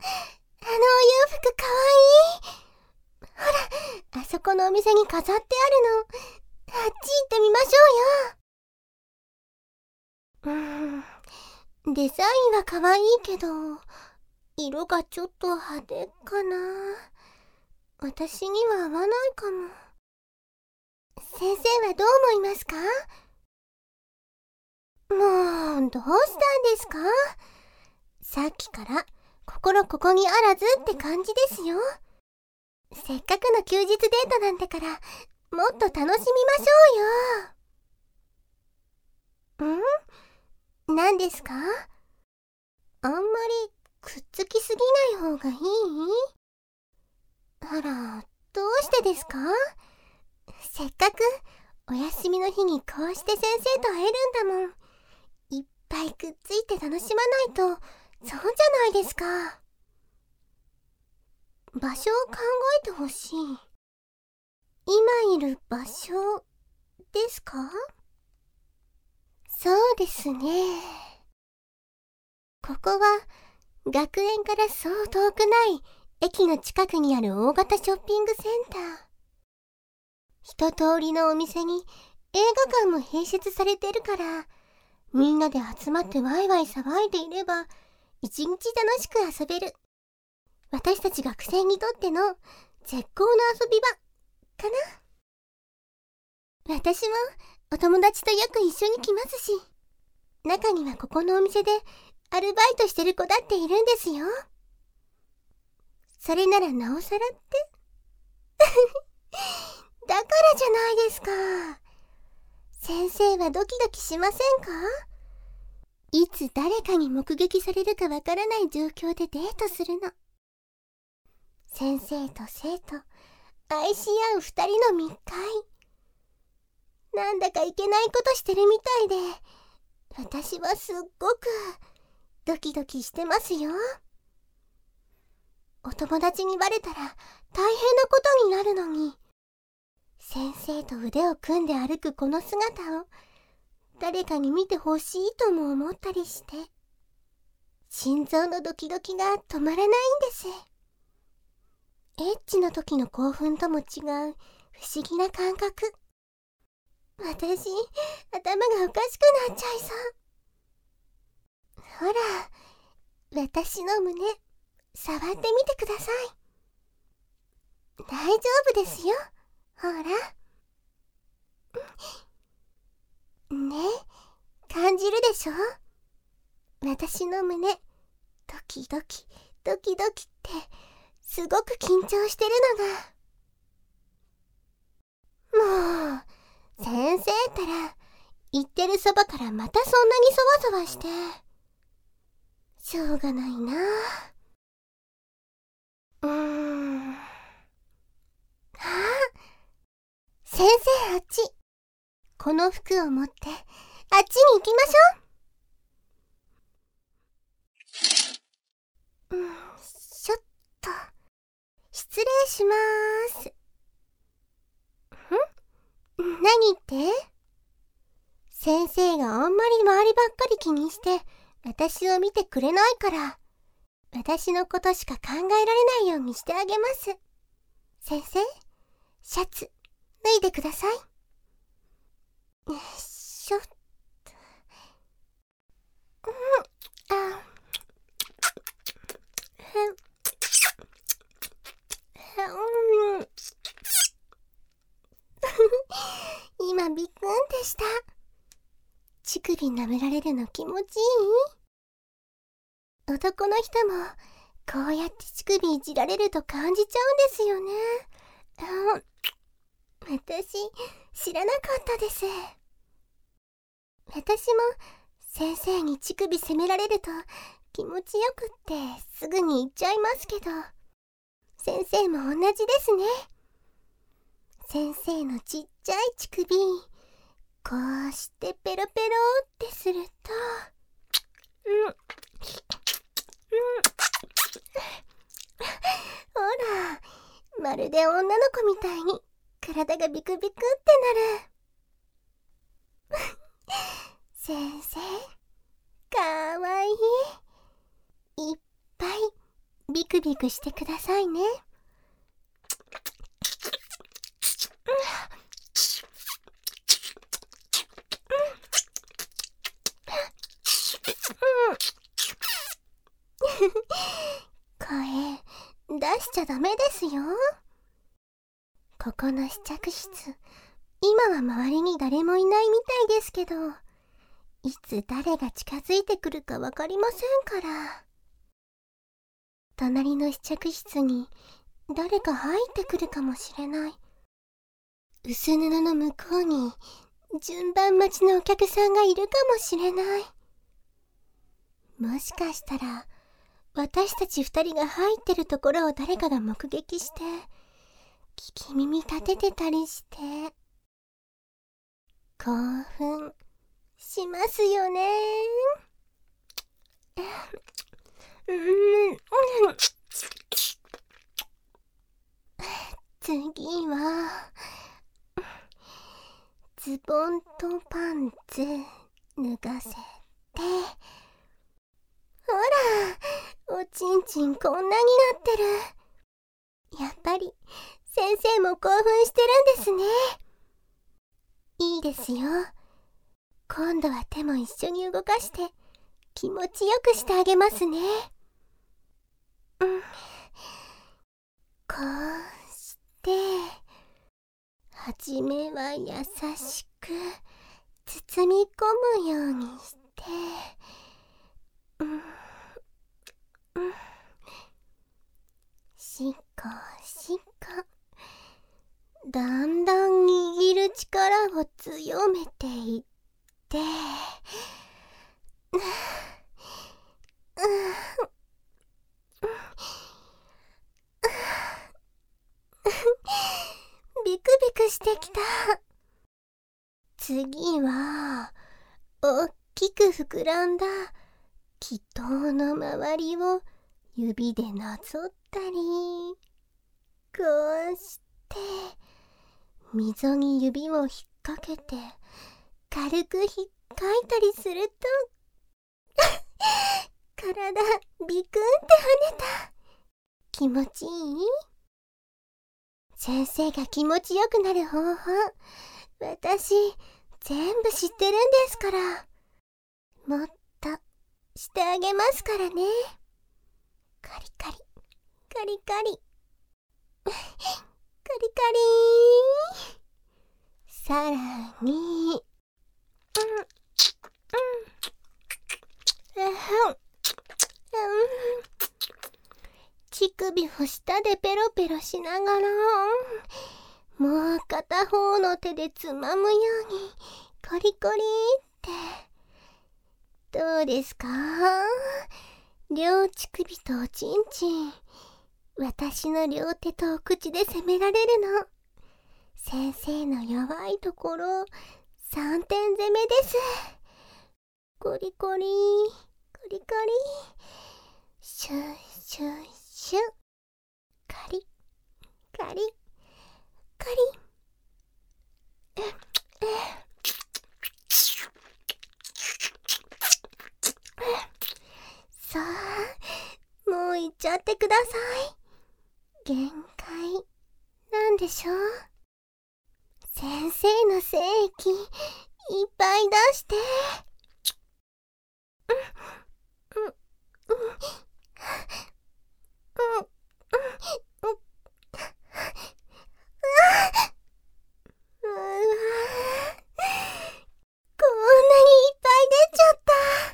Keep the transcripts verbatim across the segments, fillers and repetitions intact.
あのお洋服かわいい。ほら、あそこのお店に飾ってあるの。あっち行ってみましょうよ。うーん、デザインはかわいいけど、色がちょっと派手かな。私には合わないかも。先生はどう思いますか？もう、どうしたんですか？さっきから心ここにあらずって感じですよ。せっかくの休日デートなんだから、もっと楽しみましょうよ。ん？何ですか？あんまりくっつきすぎない方がいい？あら、どうしてですか？せっかくお休みの日にこうして先生と会えるんだもん。いっぱいくっついて楽しまないと損じゃないですか。場所を考えてほしい。今いる場所ですか？そうですね。ここは学園からそう遠くない駅の近くにある大型ショッピングセンター。一通りのお店に映画館も併設されてるから、みんなで集まってワイワイ騒いでいれば一日楽しく遊べる。私たち学生にとっての絶好の遊び場かな。私もお友達とよく一緒に来ますし、中にはここのお店でアルバイトしてる子だっているんですよ。それならなおさらってだからじゃないですか。先生はドキドキしませんか？いつ誰かに目撃されるかわからない状況でデートするの。先生と生徒、愛し合う二人の密会。なんだかいけないことしてるみたいで、私はすっごくドキドキしてますよ。お友達にバレたら大変なことになるのに、先生と腕を組んで歩くこの姿を誰かに見てほしいとも思ったりして、心臓のドキドキが止まらないんです。エッチの時の興奮とも違う不思議な感覚。私、頭がおかしくなっちゃいそう。ほら、私の胸、触ってみてください。大丈夫ですよ。ほら。ね、感じるでしょ？私の胸、ドキドキ、ドキドキって、すごく緊張してるのが。もう、先生ったら、言ってるそばからまたそんなにそわそわして。しょうがないな。うーん。ああ、先生あっち。この服を持って、あっちに行きましょう。うん、ちょっと。失礼しまーす。ん？何って？先生があんまり周りばっかり気にして、私を見てくれないから、私のことしか考えられないようにしてあげます。先生、シャツ、脱いでください。よいしょっと。うん、あ、へん、へん、うん。今ビクンってした。乳首舐められるの気持ちいい？男の人もこうやって乳首いじられると感じちゃうんですよね。あ、私知らなかったです。私も先生に乳首責められると気持ちよくってすぐに言っちゃいますけど、先生も同じですね。先生のちっちゃい乳首、こうしてペロペロってすると、うん、うん、ほら、まるで女の子みたいに体がビクビクってなる。先生、かわいい。いっぱいビクビクしてくださいね。声出しちゃダメですよ。ここの試着室、今は周りに誰もいないみたいですけど、いつ誰が近づいてくるかわかりませんから。隣の試着室に誰か入ってくるかもしれない。薄布の向こうに順番待ちのお客さんがいるかもしれない。もしかしたら私たち二人が入ってるところを誰かが目撃して聞き耳立ててたりして、興奮しますよね。うん、次はズボンとパンツ脱がせて、ほら、おちんちんこんなになってる。やっぱり先生も興奮してるんですね。いいですよ。今度は手も一緒に動かして気持ちよくしてあげますね。うん、こうしてはじめは優しく包み込むようにして、うん、うん、しっこしっこ、だんだん握る力を強めていって、ビクビクしてきた。次はおっきく膨らんだ気筒の周りを指でなぞったり、こうして溝に指を引っ掛けて軽く引っかいたりすると体ビクンって跳ねた。気持ちいい？先生が気持ちよくなる方法、私全部知ってるんですから。もっとしてあげますからね。カリカリカリカリカリカリ。さらに、うんうんうんうん、乳首を舌でペロペロしながら、もう片方の手でつまむようにコリコリって。どうですか？両乳首とおちんちん、私の両手とお口で攻められるの。先生の弱いところさんてん攻めです。コリコリコリコリ、シュッシュッシュッ、カリカリカリ、えっえっさあ、もう行っちゃってください。限界なんでしょう。先生の精液いっぱい出して。うんうんうんうんうん、うわ、こんなにいっぱい出ちゃった。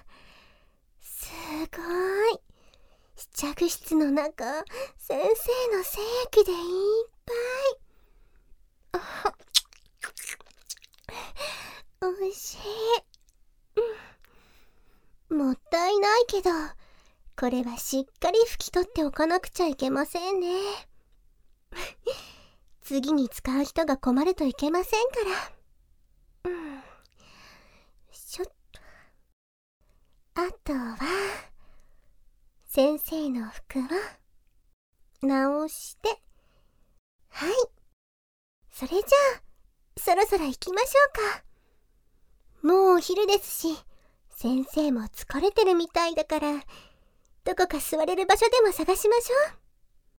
すごい。試着室の中、先生の精液でいっぱい。あ、おいしい。もったいないけど、これはしっかり拭き取っておかなくちゃいけませんね。次に使う人が困るといけませんから。うん。しょっと。あとは、先生の服は直して、はい。それじゃあ、そろそろ行きましょうか。もうお昼ですし、先生も疲れてるみたいだから、 どこか座れる場所でも探しましょう。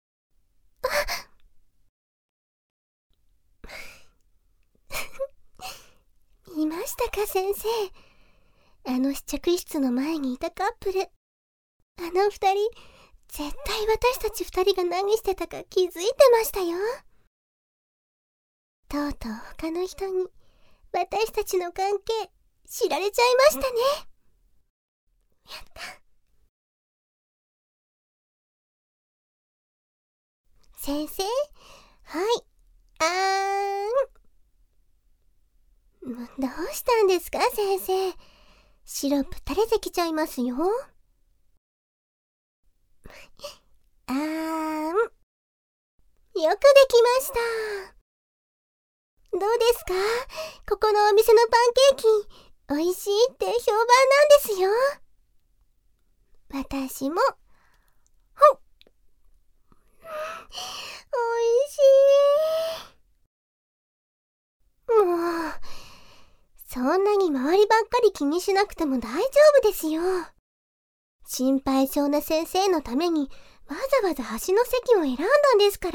いましたか、先生。あの試着室の前にいたカップル。あの二人、絶対私たち二人が何してたか気づいてましたよ。とうとう他の人に私たちの関係知られちゃいましたね。やった。先生、はい、あーん。どうしたんですか、先生。シロップ垂れてきちゃいますよ。あーん。よくできました。どうですか？ここのお店のパンケーキ、美味しいって評判なんですよ。私も。ほっ。美味しい。もう、そんなに周りばっかり気にしなくても大丈夫ですよ。心配性な先生のためにわざわざ端の席を選んだんですから。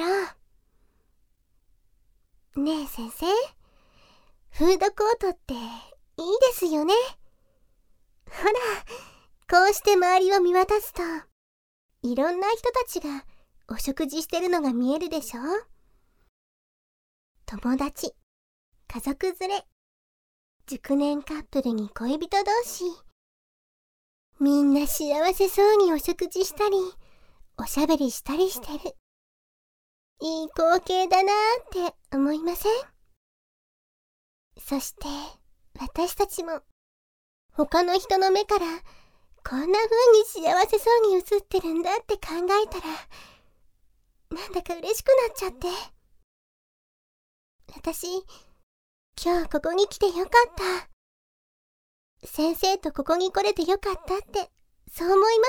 ねえ先生、フードコートっていいですよね。ほら、こうして周りを見渡すと、いろんな人たちがお食事してるのが見えるでしょ。友達、家族連れ、熟年カップルに恋人同士。みんな幸せそうにお食事したり、おしゃべりしたりしてる。いい光景だなーって思いません？そして私たちも他の人の目からこんな風に幸せそうに映ってるんだって考えたら、なんだか嬉しくなっちゃって。私、今日ここに来てよかった。先生とここに来れてよかったってそう思います。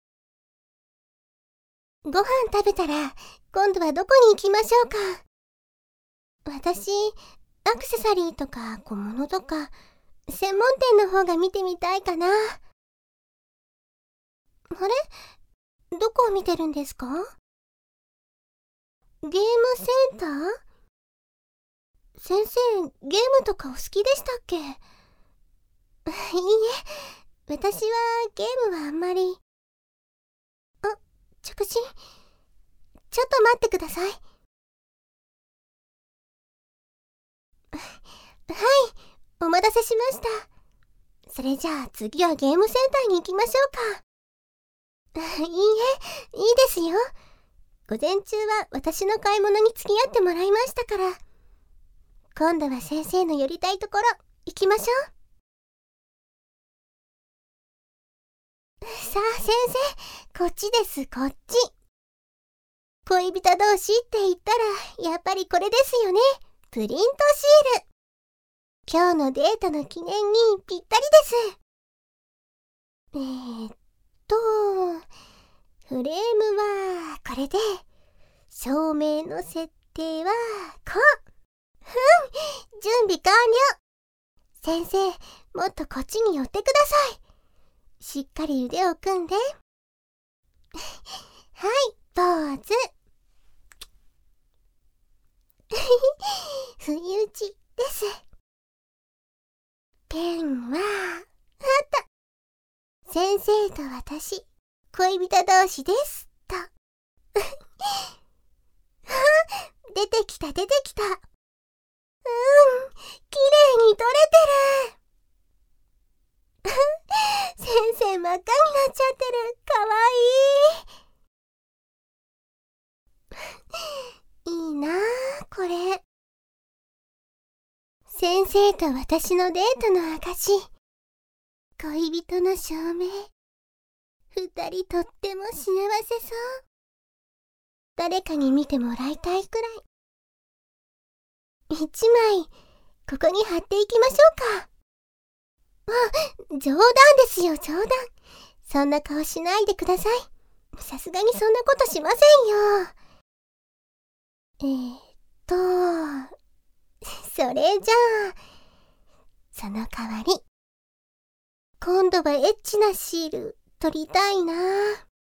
ご飯食べたら今度はどこに行きましょうか。私、アクセサリーとか小物とか専門店の方が見てみたいかな。あれ？どこを見てるんですか？ゲームセンター？先生、ゲームとかお好きでしたっけ？いいえ、私はゲームはあんまり。あ、着信。ちょっと待ってください。はい、お待たせしました。それじゃあ次はゲームセンターに行きましょうか。いいえ、いいですよ。午前中は私の買い物に付き合ってもらいましたから。今度は先生の寄りたいところ行きましょう。さあ先生、こっちです、こっち。恋人同士って言ったらやっぱりこれですよね。プリントシール。今日のデートの記念にぴったりです。えーっとフレームはこれで、照明の設定はこう。うん、準備完了。先生、もっとこっちに寄ってください。しっかり腕を組んで。はい、ポーズ。不意打ちです。ペンは、あった。先生と私、恋人同士です。と。出てきた出てきた。うん、綺麗に撮れてる。先生真っ赤になっちゃってる。かわいい。いいなあ、これ。先生と私のデートの証。恋人の証明。二人とっても幸せそう。誰かに見てもらいたいくらい。一枚、ここに貼っていきましょうか。あ、冗談ですよ、冗談。そんな顔しないでください。さすがにそんなことしませんよ。えーっと、それじゃあ、その代わり、今度はエッチなシール撮りたいな。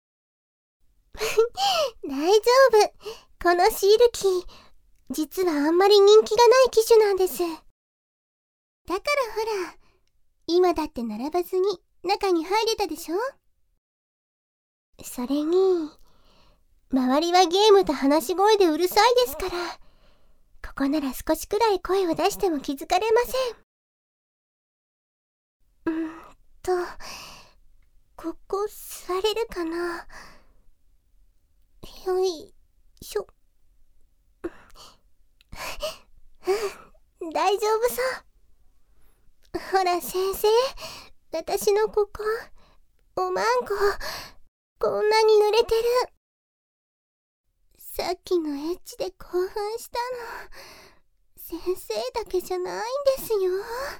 のシールキー、実はあんまり人気がない機種なんです。だからほら、今だって並ばずに中に入れたでしょ。それに、周りはゲームと話し声でうるさいですから、ここなら少しくらい声を出しても気づかれません。うーんと、ここ座れるかな。よいしょ。大丈夫そう。ほら先生、私のここ、おまんこ、こんなに濡れてる。さっきのエッチで興奮したの、先生だけじゃないんですよ。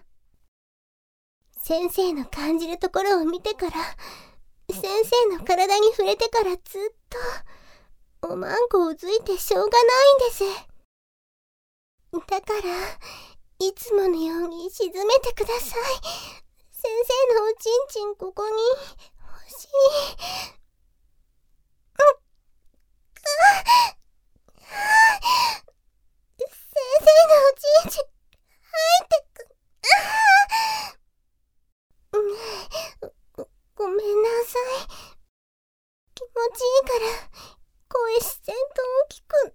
先生の感じるところを見てから、先生の体に触れてからずっと、おまんこをうずいてしょうがないんです。だから、いつものように沈めてください。先生のおちんちんここに欲しい。うん、先生のおちんちん入ってく。ご、ごめんなさい。気持ちいいから声自然と大きくなって。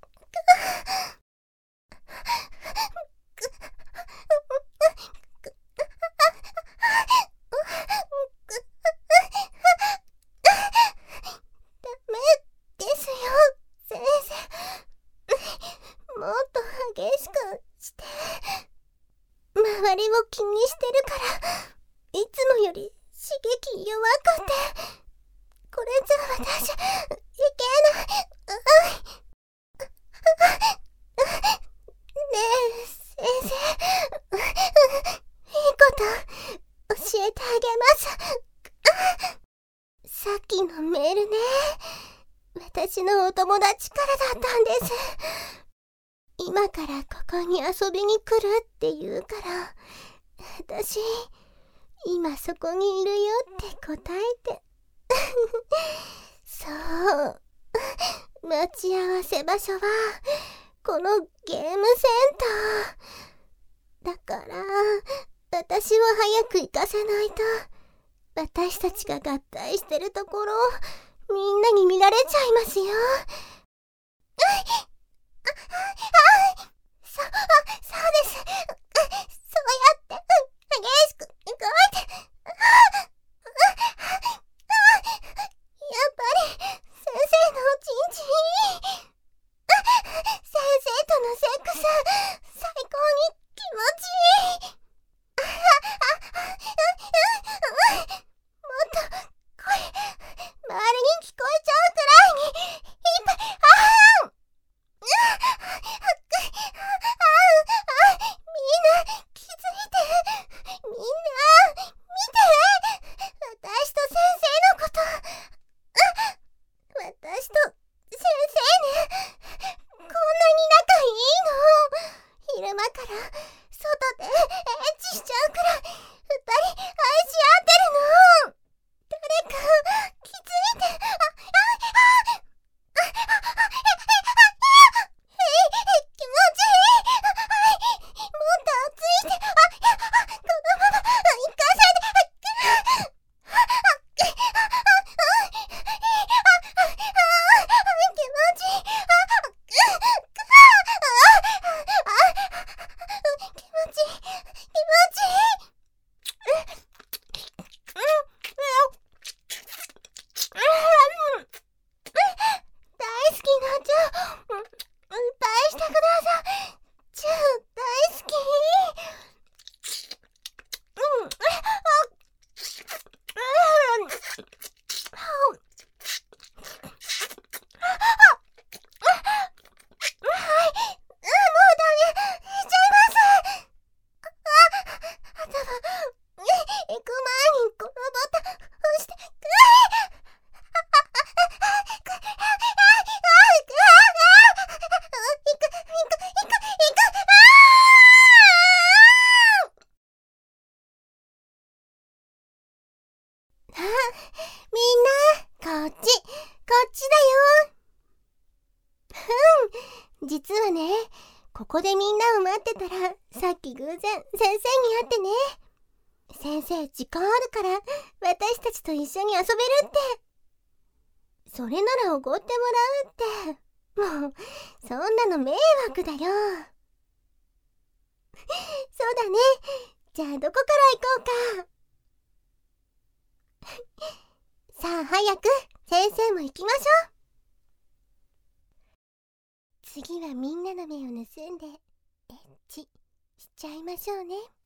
ダメですよ、先生。もっと激しくして。周りを気にしてるから、いつもより刺激弱くて、これじゃ私いけない。ねえ先生、いいこと教えてあげます。さっきのメールね、私のお友達からだったんです。今からここに遊びに来るって言うから、私今そこにいるよって答えて。そう、待ち合わせ場所はこのゲームセンターだから、私は早く行かせないと、私たちが合体してるところみんなに見られちゃいますよ。あ、あ、そ、あ、そうです。そうやって激しく動いて。あ、あ、やっぱり先生のおちんちんいい。先生とのセックス最高に気持ちいい。あ、あ、あ、もっと声周りに聞こえちゃうくらいにいっぱい。あーみんな気づいて。みんな見て。私と先生のこと。私と先生ね、こんなに仲いいの。昼間から外でエッチしちゃうくらい二人愛し合ってるの。誰か気づいて。 こでみんなを待ってたら、さっき偶然先生に会ってね。先生時間あるから私たちと一緒に遊べるって。それならおごってもらうって。もうそんなの迷惑だよ。そうだね。じゃあどこから行こうか。さあ早く先生も行きましょう。次はみんなの目を盗んでエッチしちゃいましょうね。